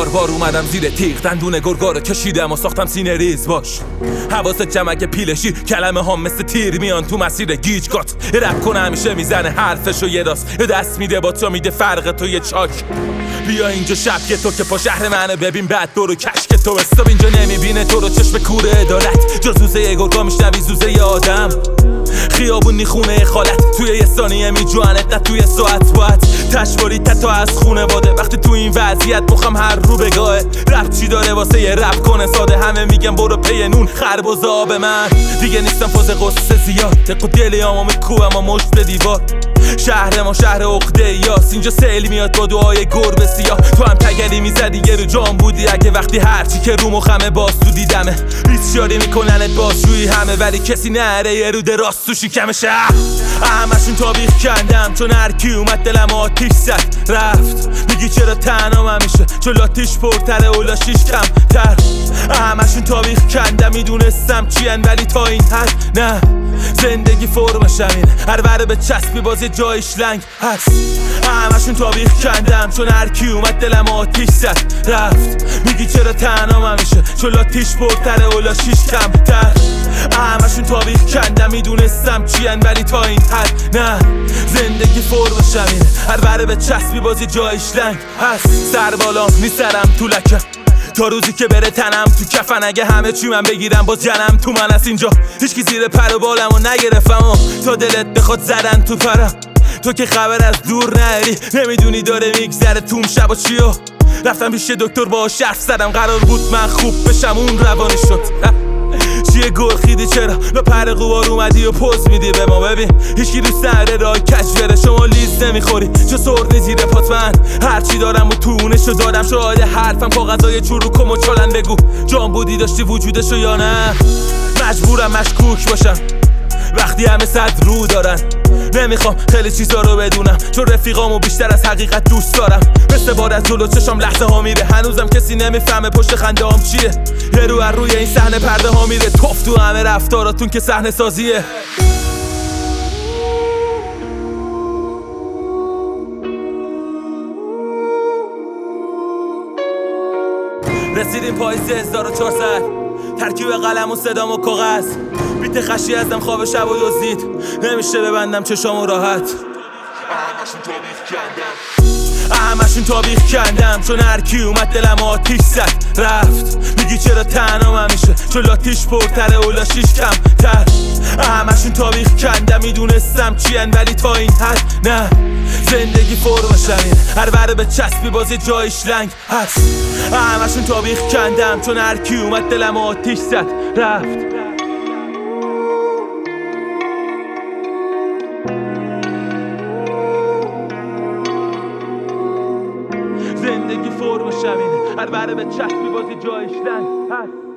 بار اومدم زیر تیغ، دندون گرگارو کشیدم و ساختم سینه ریز باش. حواست جمعه پیلشی، کلمه ها مثل تیر میان تو مسیر گیجگات. رپ کنه همیشه میزنه حرفشو یه راست، یه دست میده با تو میده فرق تو یه چاک. بیا اینجا شب که تو که پا شهر منو ببین، بعد برو کشک تو استاب اینجا نمیبینه تو رو چشم کوره عدالت. جز زوزه یه گرگا میشنوی زوزه یه آدم. خیابونی خونه خالت، توی یه ثانیه میجوانت، نه توی ساعت باید تشواری تا از خونه باده. وقتی تو این وضعیت مخم هر رو بگاهه، رپ چی داره واسه یه رپ کنه ساده. همه میگن برو پی نون خربز آب من، دیگه نیستم فاز قصه زیاد. تق و دلیامو میکوبم و مشت به دیوار. شهر ما شهر عقده یاس، اینجا سیل میاد با دعای گربه سیاه. تو هم تگری میزدی یه رو جام بودی، اگه وقتی هرچی که رو مخمه باز تو دیدمه. ریسیاری میکننت بازجویی همه، ولی کسی نره یه رو دراست تو شکمشه. همشون تابیخ کندم چون هرکی اومد دلم آتیش زد رفت. میگی چرا تنها من میشه چون لاتیش پرتره و لاشیش کم تر. همشون تابیخ کندم میدونستم چین، ولی تا این حد نه. زندگی فرمش همینه، هر وره به چسبی باز یه جایش لنگ هست. همشون تابیخ کندم چون هرکی اومد دلم آتیش زد رفت. میگی چرا تنها من میشه چون لاتیش پرتره و لاشیش کم تر. همشون تابیخ کندم میدونستم چین، ولی تا این حد نه. زندگی فرمش همینه، هر وره به چسبی باز یه جایش لنگ هست. سر بالا میسرم تو لکم تا روزی که بره تنم تو کفن. اگه همه چی من بگیرم باز جنم تو من است اینجا. هیچکی زیر پر و بالمو نگرفتم و تا دلت بخواد زدن تو پرم. تو که خبر از دور نری، نمیدونی داره میگذره توم شب و چیو. رفتم پیش دکتر با شرف زدم، قرار بود من خوب بشم اون روانی شد. چیه گرخیدی چرا لا پر قوار اومدی و پوز میدی به ما؟ ببین هیچکی دوست نداره راه کج بره، شما لیز نمیخوری چه سرنی زیر پات. من هرچی دارم و تونشو دادم، شاید حرفم کاغذای چروکم و چالن. بگو جان بودی داشتی وجودشو یا نه؟ مجبورم مشکوک باشم وقتی همه صد رو دارن. نمیخوام خیلی چیزا رو بدونم چون رفیقامو بیشتر از حقیقت دوست دارم. مثل بار از جلو چشام لحظه ها میره، هنوزم کسی نمیفهمه پشت خنده هام چیه. یه رو از روی این صحنه پرده ها میره، توف تو همه رفتاراتون که صحنه سازیه. رسیدیم پاییز 1400، ترکیب قلم و صدام و کاغذ. بیت خشی ازم خواب شب و دزدید، نمیشه ببندم چشامو راحت. همشون تابیخ کندم چون هرکی اومد دلم آتیش زد رفت. میگی چرا تنها من میشه چون لاتیش پرتره و لاشیش کم تر. همشون تابیخ کندم میدونستم چین، ولی تا این حد نه. زندگی فرمش همینه، هر وره به چسبی باز یه جایش لنگ هست. همشون تابیخ کندم چون هرکی اومد دلم آتیش زد رفت. زندگی فرمش همینه، هر وره به چسبی باز یه جایش لنگ هست.